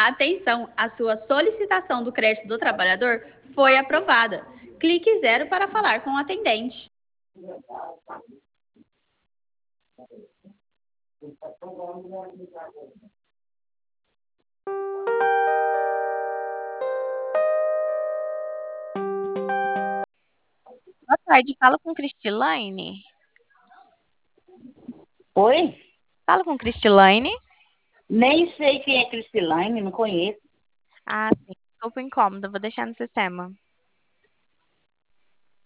Atenção, a sua solicitação do crédito do trabalhador foi aprovada. Clique 0 para falar com o atendente. Boa tarde, fala com Cristilaine. Oi? Fala com Cristilaine. Nem sei quem é Cristilaine, não conheço. Ah, sim. Desculpa o incômodo, vou deixar no sistema.